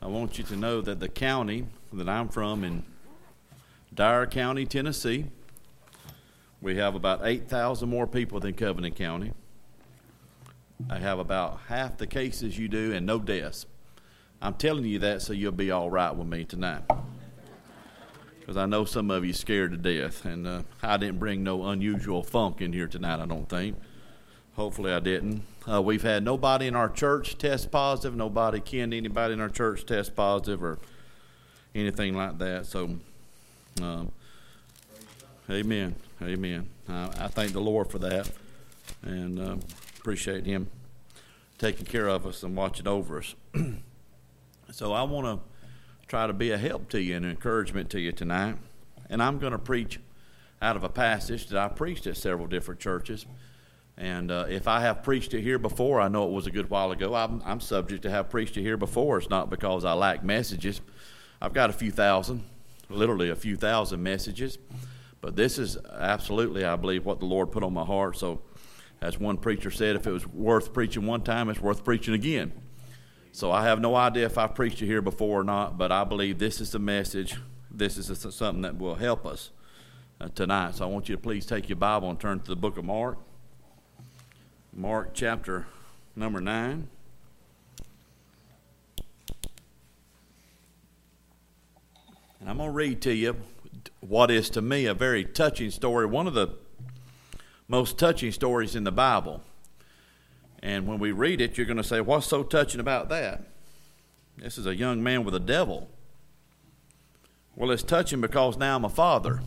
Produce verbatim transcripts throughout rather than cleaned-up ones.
I want you to know that the county that I'm from in Dyer County, Tennessee, we have about eight thousand more people than Covenant County. I have about half the cases you do and no deaths. I'm telling you that so you'll be all right with me tonight. Because I know some of you scared to death, and uh, I didn't bring no unusual funk in here tonight, I don't think. Hopefully I didn't. Uh, we've had nobody in our church test positive, nobody kin to anybody in our church test positive or anything like that. So, um, amen, amen. I, I thank the Lord for that, and uh, appreciate Him taking care of us and watching over us. So I want to try to be a help to you and an encouragement to you tonight. And I'm going to preach out of a passage that I preached at several different churches. And uh, if I have preached it here before, I know it was a good while ago. I'm, I'm subject to have preached it here before. It's not because I lack messages. I've got a few thousand, literally a few thousand messages. But this is absolutely, I believe, what the Lord put on my heart. So as one preacher said, if it was worth preaching one time, it's worth preaching again. So I have no idea if I preached it here before or not, but I believe this is the message. This is a, something that will help us uh, tonight. So I want you to please take your Bible and turn to the book of Mark. Mark chapter number nine. And I'm going to read to you what is to me a very touching story, one of the most touching stories in the Bible. And when we read it, you're going to say, what's so touching about that? This is a young man with a devil. Well, it's touching because now I'm a father.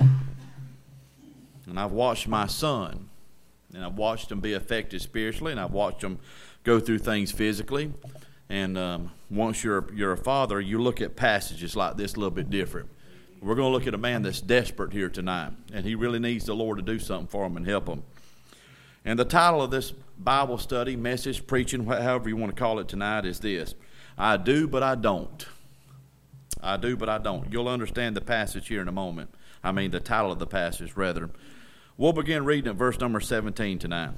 And I've watched my son. And I've watched him be affected spiritually, and I've watched him go through things physically. And um, once you're you're a father, you look at passages like this a little bit different. We're going to look at a man that's desperate here tonight, and he really needs the Lord to do something for him and help him. And the title of this Bible study, message, preaching, however you want to call it tonight, is this: I do, but I don't. I do, but I don't. You'll understand the passage here in a moment. I mean, the title of the passage, rather. We'll begin reading at verse number seventeen tonight.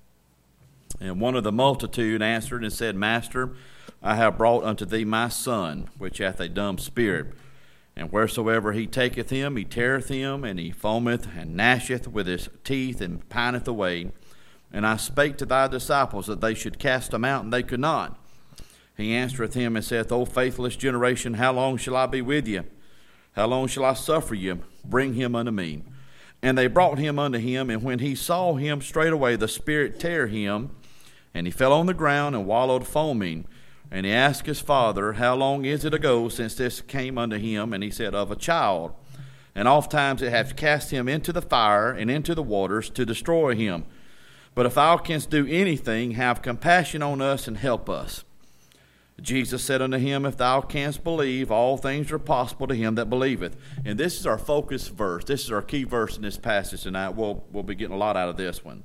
And one of the multitude answered and said, Master, I have brought unto thee my son, which hath a dumb spirit. And wheresoever he taketh him, he teareth him, and he foameth and gnasheth with his teeth, and pineth away. And I spake to thy disciples that they should cast him out, and they could not. He answereth him and saith, O faithless generation, how long shall I be with you? How long shall I suffer you? Bring him unto me. And they brought him unto him, and when he saw him, straightway the spirit tear him, and he fell on the ground and wallowed foaming. And he asked his father, How long is it ago since this came unto him? And he said, Of a child. And oft times it hath cast him into the fire and into the waters to destroy him. But if thou canst do anything, have compassion on us and help us. Jesus said unto him, If thou canst believe, all things are possible to him that believeth. And this is our focus verse. This is our key verse in this passage tonight. We'll, we'll be getting a lot out of this one.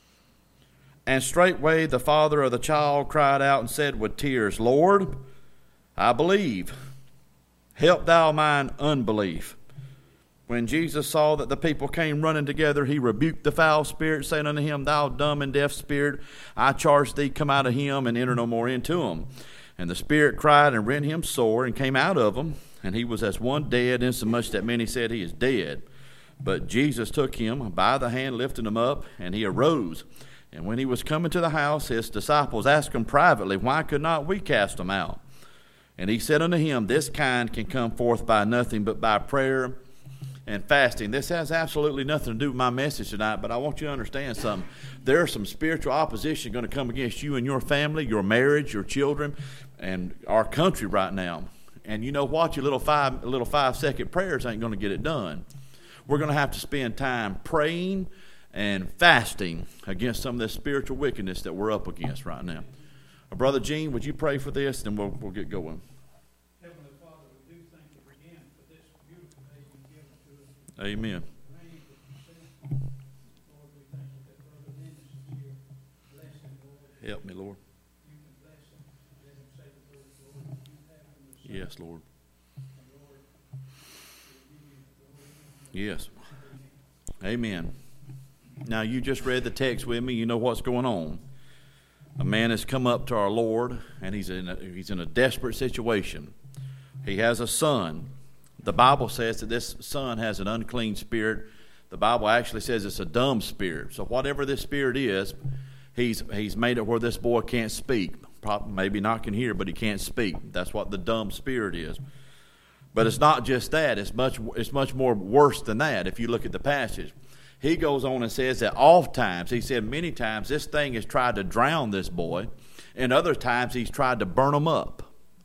And straightway the father of the child cried out and said with tears, Lord, I believe. Help thou mine unbelief. When Jesus saw that the people came running together, he rebuked the foul spirit, saying unto him, Thou dumb and deaf spirit, I charge thee, come out of him and enter no more into him. And the spirit cried and rent him sore and came out of him, and he was as one dead, insomuch that many said, He is dead. But Jesus took him by the hand, lifted him up, and he arose. And when he was coming to the house, his disciples asked him privately, Why could not we cast him out? And he said unto him, This kind can come forth by nothing but by prayer and fasting. This has absolutely nothing to do with my message tonight, but I want you to understand something. There's some spiritual opposition going to come against you and your family, your marriage, your children, and our country right now. And you know what? Your little five, little five-second prayers ain't going to get it done. We're going to have to spend time praying and fasting against some of this spiritual wickedness that we're up against right now. Uh, Brother Gene, would you pray for this, and we'll, we'll get going. Heavenly Father, we do thank you again for this beautiful day you've given to us. Amen. Lord, we thank you that Brother Dennis is here. Bless him, Lord. Help me, Lord. You can bless him. Let him say the words, Lord. You have him to say. Yes, Lord. And Lord, we'll give you the glory. Yes. Amen. Now, you just read the text with me. You know what's going on. A man has come up to our Lord, and he's in a, he's in a desperate situation. He has a son. The Bible says that this son has an unclean spirit. The Bible actually says it's a dumb spirit. So whatever this spirit is, he's he's made it where this boy can't speak. Probably, maybe not can hear, but he can't speak. That's what the dumb spirit is. But it's not just that. It's much it's much more worse than that if you look at the passage. He goes on and says that oft times, he said many times, this thing has tried to drown this boy, and other times he's tried to burn him up.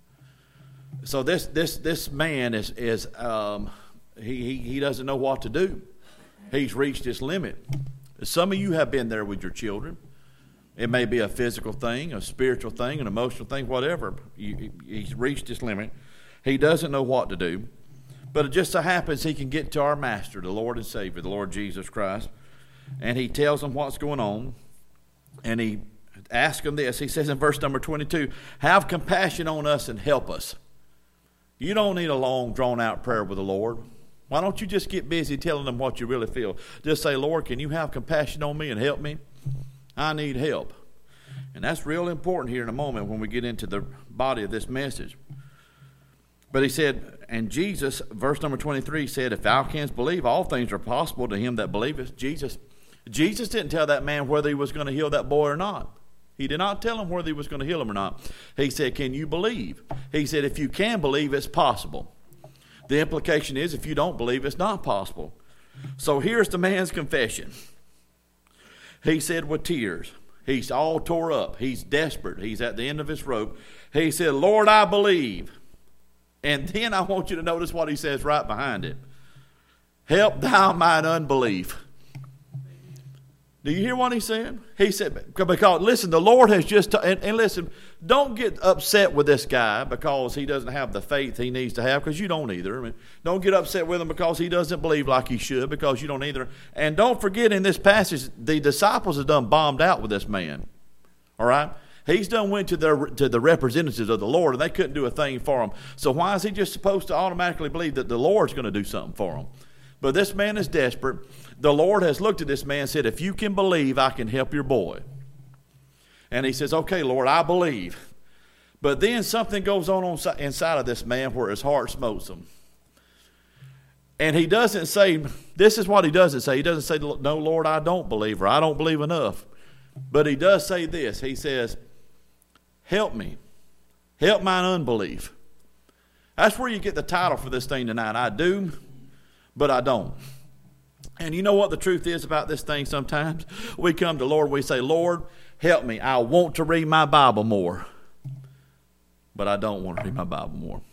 So this this this man is is um, he, he he doesn't know what to do. He's reached his limit. Some of you have been there with your children. It may be a physical thing, a spiritual thing, an emotional thing, whatever. You, he's reached his limit. He doesn't know what to do. But it just so happens he can get to our Master, the Lord and Savior, the Lord Jesus Christ, and he tells him what's going on, and he asks him this. He says in verse number twenty-two, have compassion on us and help us. You don't need a long, drawn-out prayer with the Lord. Why don't you just get busy telling them what you really feel? Just say, Lord, can you have compassion on me and help me? I need help. And that's real important here in a moment when we get into the body of this message. But he said, and Jesus, verse number twenty-three, said, if thou canst believe, all things are possible to him that believeth. Jesus, Jesus didn't tell that man whether he was going to heal that boy or not. He did not tell him whether he was going to heal him or not. He said, can you believe? He said, if you can believe, it's possible. The implication is, if you don't believe, it's not possible. So here's the man's confession. He said with tears, he's all tore up. He's desperate. He's at the end of his rope. He said, Lord, I believe. And then I want you to notice what he says right behind it. Help thou mine unbelief. Do you hear what he said? He said, because, listen, the Lord has just, t- and, and listen, don't get upset with this guy because he doesn't have the faith he needs to have, because you don't either. I mean, don't get upset with him because he doesn't believe like he should, because you don't either. And don't forget, in this passage, the disciples have done bombed out with this man. All right? He's done went to the, to the representatives of the Lord, and they couldn't do a thing for him. So why is he just supposed to automatically believe that the Lord's going to do something for him? But this man is desperate. The Lord has looked at this man and said, if you can believe, I can help your boy. And he says, okay, Lord, I believe. But then something goes on inside of this man where his heart smotes him. And he doesn't say, this is what he doesn't say. He doesn't say, no, Lord, I don't believe, or I don't believe enough. But he does say this. He says, help me. Help mine unbelief. That's where you get the title for this thing tonight. I do, but I don't. And you know what the truth is about this thing sometimes? We come to the Lord, we say, Lord, help me. I want to read my Bible more, but I don't want to read my Bible more.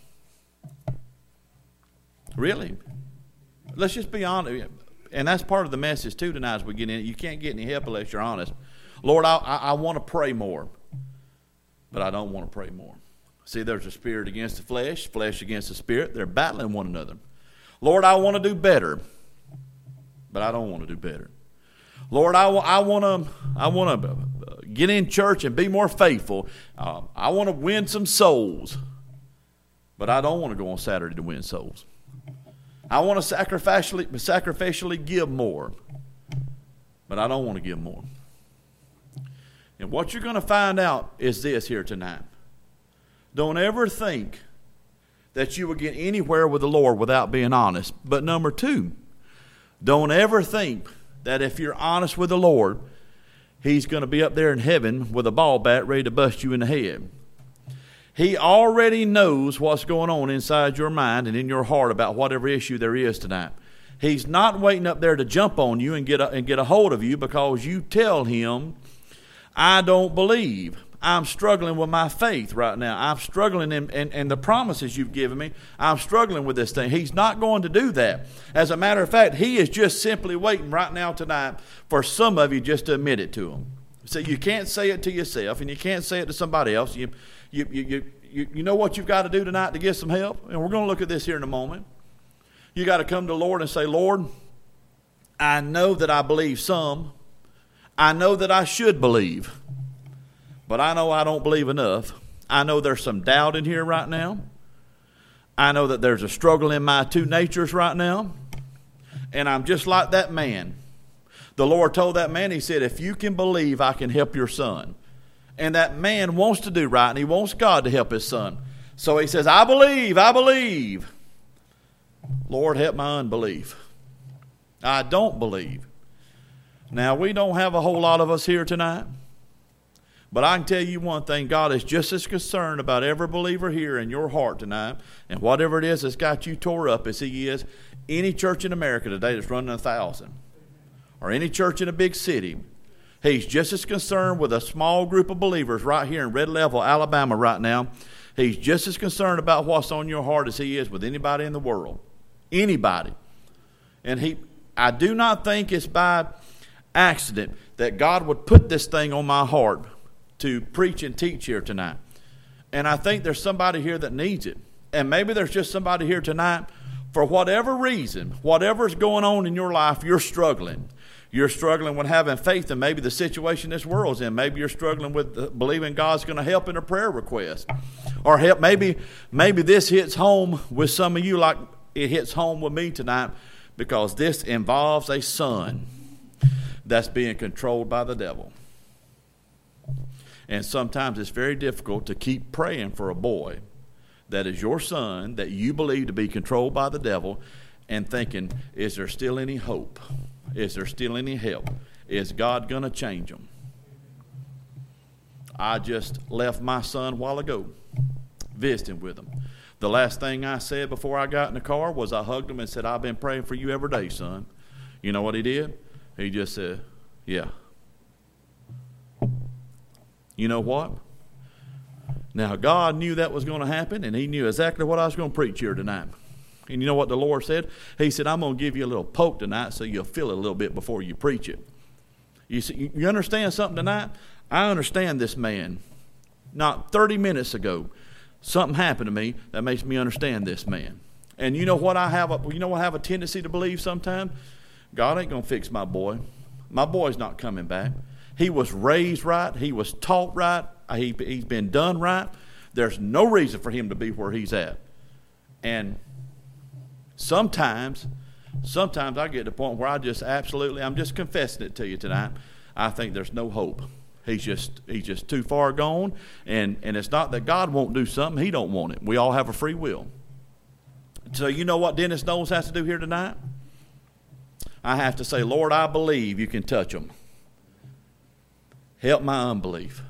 Really? Let's just be honest. And that's part of the message too tonight as we get in. You can't get any help unless you're honest. Lord, I, I, I want to pray more, but I don't want to pray more. See, there's a spirit against the flesh, flesh against the spirit. They're battling one another. Lord, I want to do better, but I don't want to do better. Lord, I, I want to I want to get in church and be more faithful. Uh, I want to win some souls, but I don't want to go on Saturday to win souls. I want to sacrificially, sacrificially give more, but I don't want to give more. And what you're going to find out is this here tonight. Don't ever think that you will get anywhere with the Lord without being honest. But number two, don't ever think that if you're honest with the Lord, He's going to be up there in heaven with a ball bat ready to bust you in the head. He already knows what's going on inside your mind and in your heart about whatever issue there is tonight. He's not waiting up there to jump on you and get a, and get a hold of you because you tell Him, I don't believe. I'm struggling with my faith right now. I'm struggling in, in, in the promises you've given me. I'm struggling with this thing. He's not going to do that. As a matter of fact, He is just simply waiting right now tonight for some of you just to admit it to Him. So you can't say it to yourself and you can't say it to somebody else. You, you, you, you, you, you know what you've got to do tonight to get some help? And we're going to look at this here in a moment. You got to come to the Lord and say, Lord, I know that I believe some. I know that I should believe. But I know I don't believe enough. I know there's some doubt in here right now. I know that there's a struggle in my two natures right now. And I'm just like that man. The Lord told that man, He said, if you can believe, I can help your son. And that man wants to do right, and he wants God to help his son. So he says, I believe, I believe. Lord, help my unbelief. I don't believe. Now, we don't have a whole lot of us here tonight. But I can tell you one thing, God is just as concerned about every believer here in your heart tonight, and whatever it is that's got you tore up as he is any church in America today that's running a thousand, or any church in a big city. He's just as concerned with a small group of believers right here in Red Level, Alabama right now. He's just as concerned about what's on your heart as he is with anybody in the world. Anybody. And he, I do not think it's by accident that God would put this thing on my heart to preach and teach here tonight. And I think there's somebody here that needs it. And maybe there's just somebody here tonight, for whatever reason, whatever's going on in your life, you're struggling. You're struggling with having faith in maybe the situation this world's in. Maybe you're struggling with believing God's going to help in a prayer request. Or help, maybe, maybe this hits home with some of you like it hits home with me tonight, because this involves a son that's being controlled by the devil. And sometimes it's very difficult to keep praying for a boy that is your son, that you believe to be controlled by the devil, and thinking, is there still any hope? Is there still any help? Is God going to change them? I just left my son a while ago, visiting with him. The last thing I said before I got in the car was I hugged him and said, I've been praying for you every day, son. You know what he did? He just said, yeah. You know what? Now, God knew that was going to happen, and he knew exactly what I was going to preach here tonight. And you know what the Lord said? He said, I'm going to give you a little poke tonight so you'll feel it a little bit before you preach it. You see, you understand something tonight? I understand this man. Not thirty minutes ago, something happened to me that makes me understand this man. And you know what I have a, you know what I have a tendency to believe sometimes? God ain't going to fix my boy. My boy's not coming back. He was raised right. He was taught right. He, he's been done right. There's no reason for him to be where he's at. And sometimes, sometimes I get to the point where I just absolutely, I'm just confessing it to you tonight. I think there's no hope. He's just, he's just too far gone. And, and it's not that God won't do something. He don't want it. We all have a free will. So you know what Dennis Knowles has to do here tonight? I have to say, Lord, I believe you can touch him. Help my unbelief.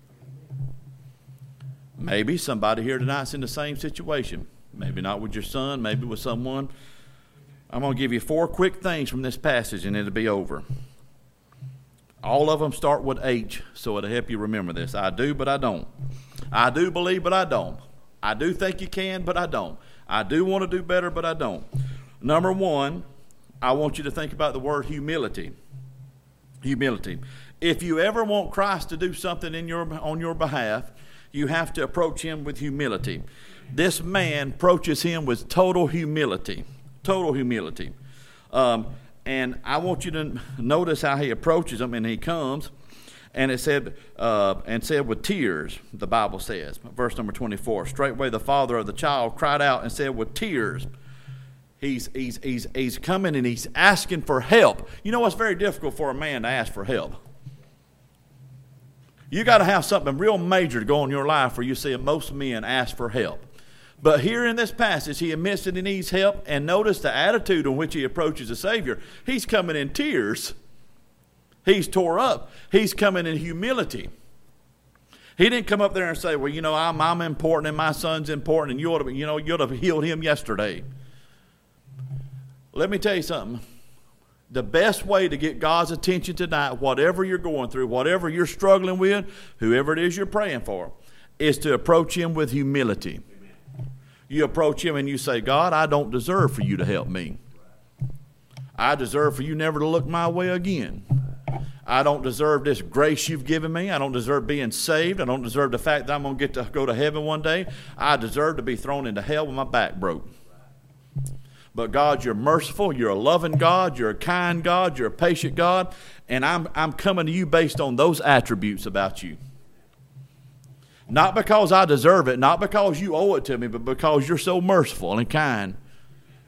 Maybe somebody here tonight's in the same situation. Maybe not with your son, maybe with someone. I'm going to give you four quick things from this passage and it'll be over. All of them start with H, so it'll help you remember this. I do, but I don't. I do believe, but I don't. I do think you can, but I don't. I do want to do better, but I don't. Number one, I want you to think about the word humility. Humility. If you ever want Christ to do something in your on your behalf, you have to approach him with humility. This man approaches him with total humility. Total humility. Um, and I want you to notice how he approaches him, and he comes, and it said, uh, and said with tears, the Bible says, verse number twenty-four, straightway the father of the child cried out and said with tears. He's, he's, he's, he's coming and he's asking for help. You know what's very difficult for a man to ask for help? You got to have something real major to go on in your life where you see most men ask for help. But here in this passage, he admits that he needs help, and notice the attitude in which he approaches the Savior. He's coming in tears. He's tore up. He's coming in humility. He didn't come up there and say, well, you know, I'm, I'm important and my son's important, and you ought to, you know, you ought to have healed him yesterday. Let me tell you something. The best way to get God's attention tonight, whatever you're going through, whatever you're struggling with, whoever it is you're praying for, is to approach him with humility. You approach him and you say, God, I don't deserve for you to help me. I deserve for you never to look my way again. I don't deserve this grace you've given me. I don't deserve being saved. I don't deserve the fact that I'm going to get to go to heaven one day. I deserve to be thrown into hell with my back broke. But God, you're merciful, you're a loving God, you're a kind God, you're a patient God, and I'm, I'm coming to you based on those attributes about you. Not because I deserve it, not because you owe it to me, but because you're so merciful and kind.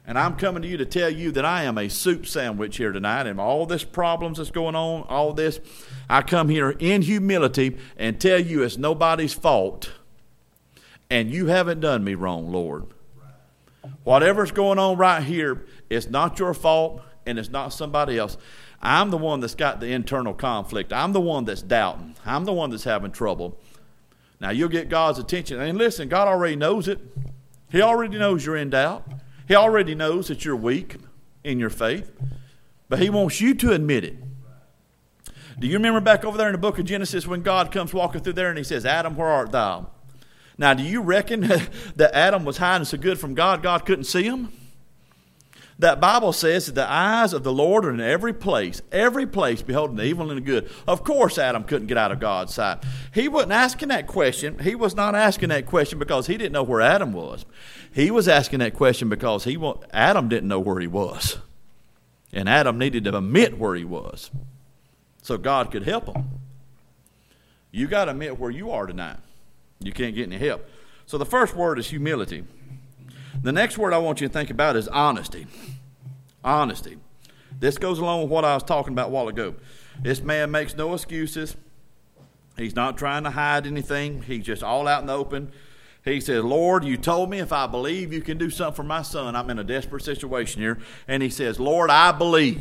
And I'm coming to you to tell you that I am a soup sandwich here tonight, and all this problems that's going on, all this, I come here in humility and tell you it's nobody's fault, and you haven't done me wrong, Lord. Whatever's going on right here, it's not your fault, and it's not somebody else. I'm the one that's got the internal conflict. I'm the one that's doubting. I'm the one that's having trouble. Now, you'll get God's attention. And listen, God already knows it. He already knows you're in doubt. He already knows that you're weak in your faith, but he wants you to admit it. Do you remember back over there in the book of Genesis when God comes walking through there and he says, Adam, where art thou? Now, do you reckon that Adam was hiding so good from God, God couldn't see him? That Bible says that the eyes of the Lord are in every place, every place beholding the evil and the good. Of course, Adam couldn't get out of God's sight. He wasn't asking that question. He was not asking that question because he didn't know where Adam was. He was asking that question because he Adam didn't know where he was. And Adam needed to admit where he was so God could help him. You got to admit where you are tonight. You can't get any help. So the first word is humility. The next word I want you to think about is honesty. Honesty. This goes along with what I was talking about a while ago. This man makes no excuses. He's not trying to hide anything. He's just all out in the open. He says, Lord, you told me if I believe you can do something for my son. I'm in a desperate situation here. And he says, Lord, I believe.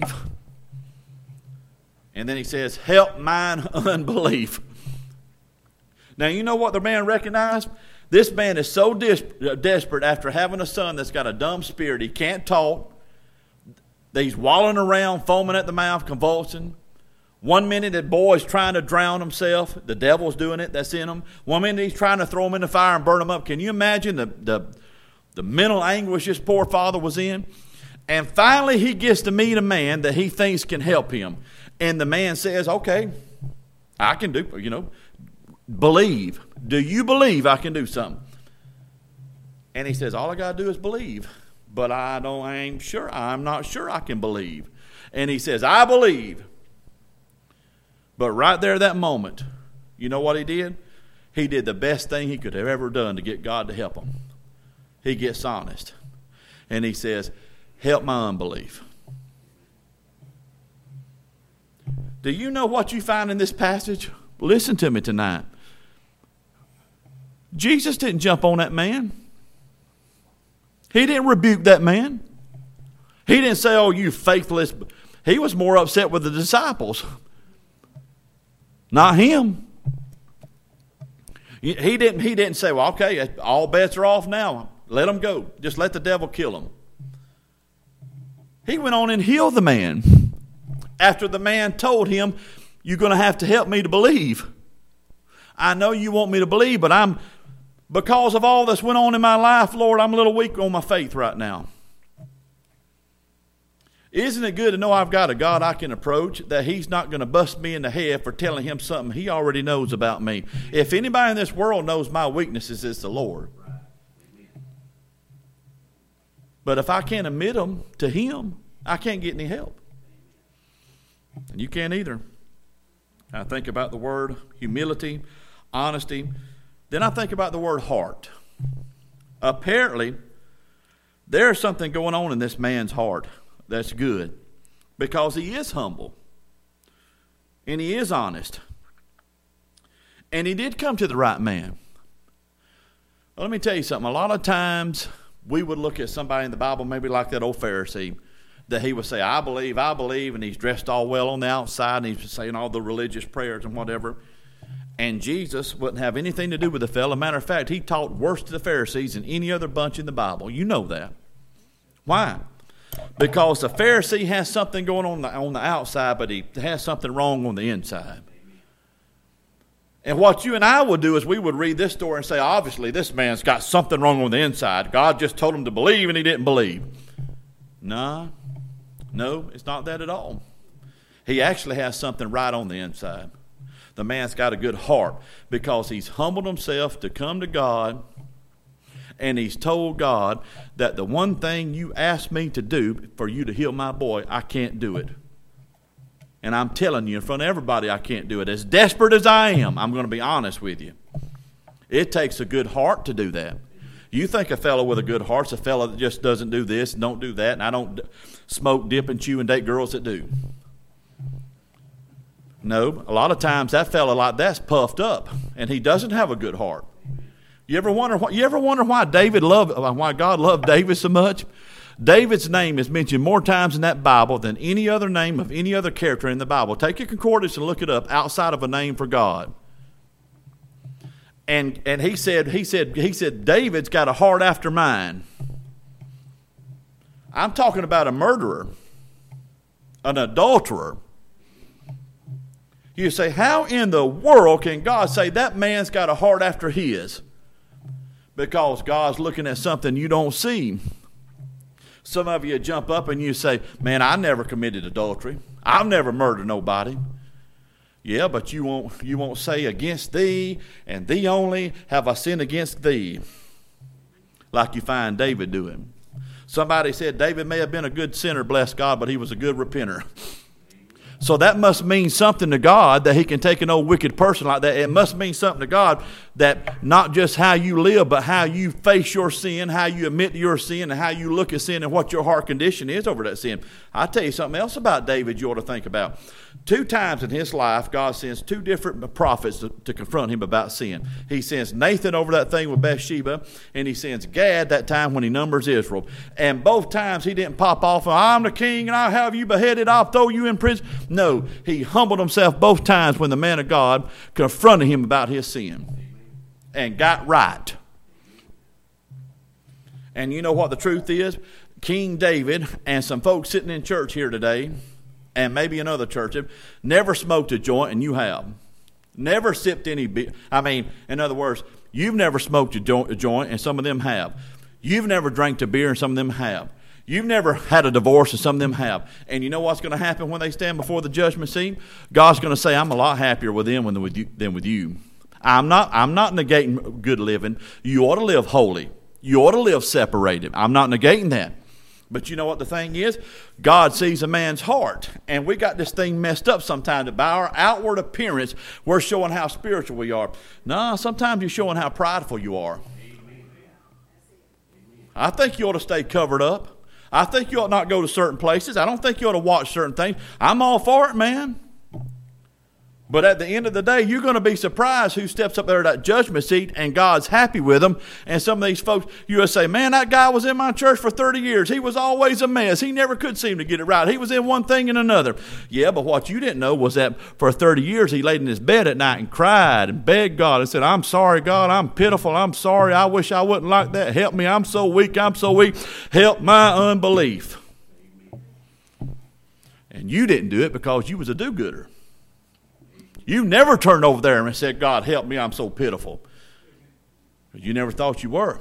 And then he says, help mine unbelief. Now, you know what the man recognized? This man is so des- desperate after having a son that's got a dumb spirit. He can't talk. He's wallowing around, foaming at the mouth, convulsing. One minute that boy's trying to drown himself. The devil's doing it. That's in him. One minute he's trying to throw him in the fire and burn him up. Can you imagine the, the, the mental anguish this poor father was in? And finally he gets to meet a man that he thinks can help him. And the man says, okay, I can do, you know, believe. Do you believe I can do something? And he says, all I got to do is believe. But I don't, I ain't sure. I'm not sure I can believe. And he says, I believe. But right there, that moment, you know what he did? He did the best thing he could have ever done to get God to help him. He gets honest. And he says, help my unbelief. Do you know what you find in this passage? Listen to me tonight. Jesus didn't jump on that man. He didn't rebuke that man. He didn't say, oh, you faithless. He was more upset with the disciples, not him. He didn't, he didn't say, well, okay, all bets are off now. Let them go. Just let the devil kill him. He went on and healed the man after the man told him, you're going to have to help me to believe. I know you want me to believe, but I'm, because of all that's went on in my life, Lord, I'm a little weak on my faith right now. Isn't it good to know I've got a God I can approach, that he's not going to bust me in the head for telling him something he already knows about me? If anybody in this world knows my weaknesses, it's the Lord. But if I can't admit them to him, I can't get any help. And you can't either. I think about the word humility, honesty. Then I think about the word heart. Apparently, there's something going on in this man's heart that's good, because he is humble and he is honest. And he did come to the right man. Well, let me tell you something. A lot of times we would look at somebody in the Bible, maybe like that old Pharisee, that he would say, I believe, I believe, and he's dressed all well on the outside, and he's saying all the religious prayers and whatever. And Jesus wouldn't have anything to do with the fellow. Matter of fact, he taught worse to the Pharisees than any other bunch in the Bible. You know that. Why? Because the Pharisee has something going on the, on the outside, but he has something wrong on the inside. And what you and I would do is we would read this story and say, obviously, this man's got something wrong on the inside. God just told him to believe, and he didn't believe. No, no, it's not that at all. He actually has something right on the inside. The man's got a good heart because he's humbled himself to come to God, and he's told God that the one thing you asked me to do for you to heal my boy, I can't do it. And I'm telling you in front of everybody I can't do it. As desperate as I am, I'm going to be honest with you. It takes a good heart to do that. You think a fellow with a good heart's a fellow that just doesn't do this and don't do that, and I don't smoke, dip, and chew and date girls that do. No, a lot of times that fellow like that's puffed up, and he doesn't have a good heart. You ever wonder why? You ever wonder why David loved, why God loved David so much? David's name is mentioned more times in that Bible than any other name of any other character in the Bible. Take your concordance and look it up outside of a name for God. And and he said he said he said David's got a heart after mine. I'm talking about a murderer, an adulterer. You say, how in the world can God say that man's got a heart after his? Because God's looking at something you don't see. Some of you jump up and you say, man, I never committed adultery. I've never murdered nobody. Yeah, but you won't, you won't say against thee and thee only have I sinned against thee. Like you find David doing. Somebody said David may have been a good sinner, bless God, but he was a good repenter. So that must mean something to God that he can take an old wicked person like that. It must mean something to God that not just how you live, but how you face your sin, how you admit to your sin, and how you look at sin and what your heart condition is over that sin. I'll tell you something else about David you ought to think about. Two times in his life, God sends two different prophets to, to confront him about sin. He sends Nathan over that thing with Bathsheba, and he sends Gad that time when he numbers Israel. And both times he didn't pop off, I'm the king and I'll have you beheaded, I'll throw you in prison. No, he humbled himself both times when the man of God confronted him about his sin and got right. And you know what the truth is? King David and some folks sitting in church here today, and maybe in other churches, never smoked a joint, and you have. Never sipped any beer. I mean, in other words, you've never smoked a joint, a joint, and some of them have. You've never drank a beer, and some of them have. You've never had a divorce, and some of them have. And you know what's going to happen when they stand before the judgment seat? God's going to say, I'm a lot happier with them than with you. Than with you. I'm not, I'm not negating good living. You ought to live holy. You ought to live separated. I'm not negating that. But you know what the thing is? God sees a man's heart. And we got this thing messed up sometimes. That by our outward appearance, we're showing how spiritual we are. No, sometimes you're showing how prideful you are. I think you ought to stay covered up. I think you ought not go to certain places. I don't think you ought to watch certain things. I'm all for it, man. But at the end of the day, you're going to be surprised who steps up there at that judgment seat and God's happy with them. And some of these folks, you're going to say, man, that guy was in my church for thirty years. He was always a mess. He never could seem to get it right. He was in one thing and another. Yeah, but what you didn't know was that for thirty years he laid in his bed at night and cried and begged God and said, I'm sorry, God. I'm pitiful. I'm sorry. I wish I wasn't like that. Help me. I'm so weak. I'm so weak. Help my unbelief. And you didn't do it because you was a do-gooder. You never turned over there and said, God, help me, I'm so pitiful. You never thought you were.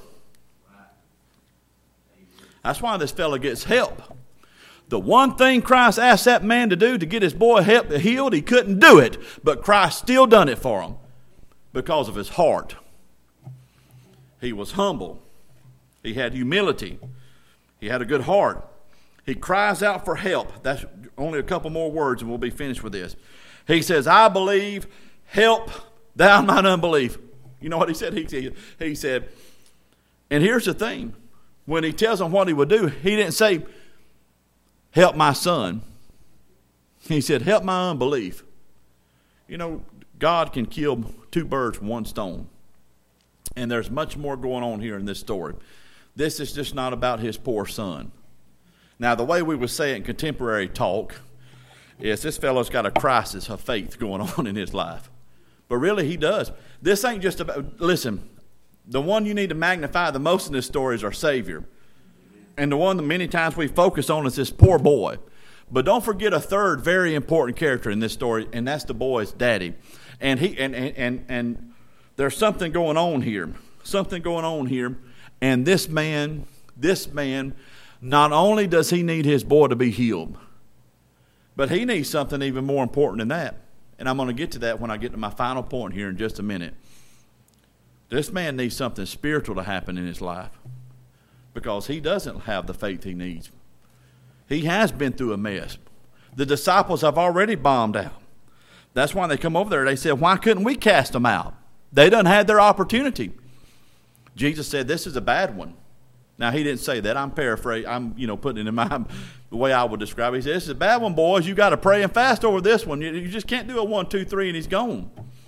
That's why this fella gets help. The one thing Christ asked that man to do to get his boy help healed, he couldn't do it. But Christ still done it for him because of his heart. He was humble. He had humility. He had a good heart. He cries out for help. That's only a couple more words and we'll be finished with this. He says, I believe, help thou mine unbelief. You know what he said? He said, he said, and here's the thing. When he tells them what he would do, he didn't say, help my son. He said, help my unbelief. You know, God can kill two birds with one stone. And there's much more going on here in this story. This is just not about his poor son. Now, the way we would say it in contemporary talk, yes, this fellow's got a crisis of faith going on in his life. But really, he does. This ain't just about, listen, the one you need to magnify the most in this story is our Savior. And the one that many times we focus on is this poor boy. But don't forget a third very important character in this story, and that's the boy's daddy. And he and and and, and there's something going on here. Something going on here. And this man, this man, not only does he need his boy to be healed, but he needs something even more important than that. And I'm going to get to that when I get to my final point here in just a minute. This man needs something spiritual to happen in his life because he doesn't have the faith he needs. He has been through a mess. The disciples have already bombed out. That's why they come over there. They said, why couldn't we cast them out? They done had their opportunity. Jesus said, this is a bad one. Now, he didn't say that. I'm paraphrasing. I'm, you know, putting it in my the way I would describe it. He said, this is a bad one, boys. You got to pray and fast over this one. You, you just can't do a one, two, three, and he's gone.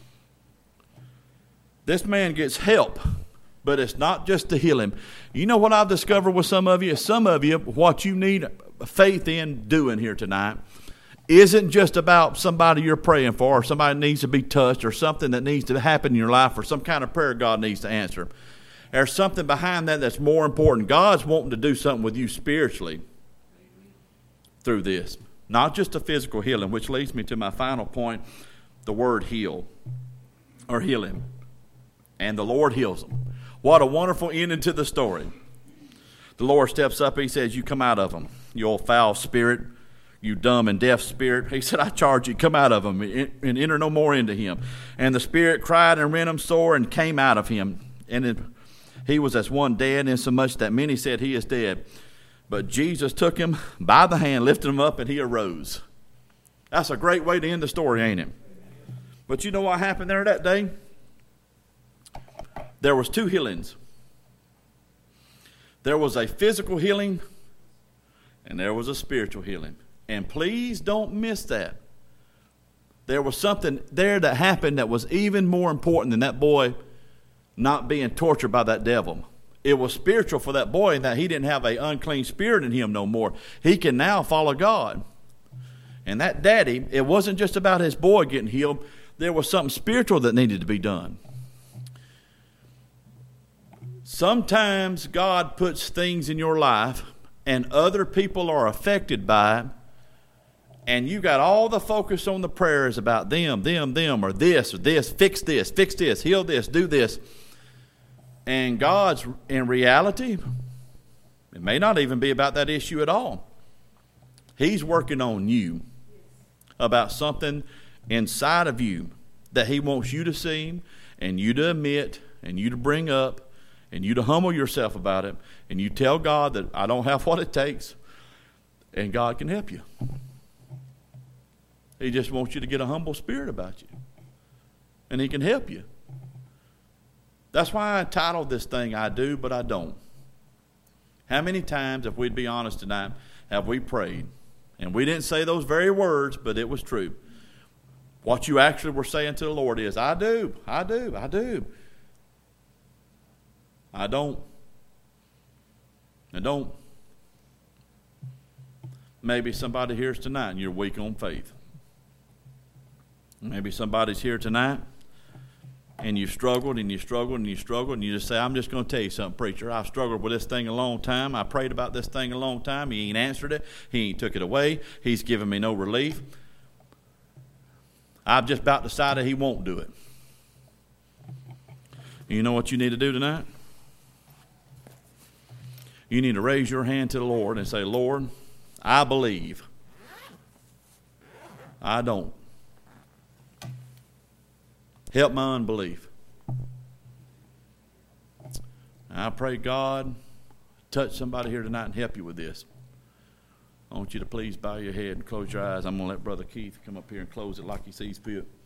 This man gets help, but it's not just to heal him. You know what I've discovered with some of you? Some of you, what you need faith in doing here tonight isn't just about somebody you're praying for, or somebody needs to be touched, or something that needs to happen in your life, or some kind of prayer God needs to answer. There's something behind that that's more important. God's wanting to do something with you spiritually through this. Not just a physical healing, which leads me to my final point, the word heal, or heal him. And the Lord heals him. What a wonderful ending to the story. The Lord steps up and he says, you come out of him, you old foul spirit, you dumb and deaf spirit. He said, I charge you, come out of him and enter no more into him. And the spirit cried and rent him sore and came out of him. And it, he was as one dead, insomuch that many said he is dead. But Jesus took him by the hand, lifted him up, and he arose. That's a great way to end the story, ain't it? But you know what happened there that day? There was two healings. There was a physical healing, and there was a spiritual healing. And please don't miss that. There was something there that happened that was even more important than that boy not being tortured by that devil. It was spiritual for that boy in that he didn't have an unclean spirit in him no more. He can now follow God. And that daddy, it wasn't just about his boy getting healed. There was something spiritual that needed to be done. Sometimes God puts things in your life and other people are affected by it, and you got all the focus on the prayers about them, them, them, or this, or this, fix this, fix this, heal this, do this. And God's, in reality, it may not even be about that issue at all. He's working on you about something inside of you that he wants you to see and you to admit and you to bring up and you to humble yourself about it and you tell God that I don't have what it takes and God can help you. He just wants you to get a humble spirit about you and he can help you. That's why I titled this thing, I Do, But I Don't. How many times, if we'd be honest tonight, have we prayed? And we didn't say those very words, but it was true. What you actually were saying to the Lord is, I do, I do, I do. I don't. I don't. Maybe somebody here's tonight and you're weak on faith. Maybe somebody's here tonight and you struggled and you struggled and you struggled and you just say, I'm just going to tell you something, preacher. I've struggled with this thing a long time. I prayed about this thing a long time. He ain't answered it. He ain't took it away. He's given me no relief. I've just about decided he won't do it. You know what you need to do tonight? You need to raise your hand to the Lord and say, Lord, I believe. I don't. Help my unbelief. I pray God touch somebody here tonight and help you with this. I want you to please bow your head and close your eyes. I'm going to let Brother Keith come up here and close it like he sees fit.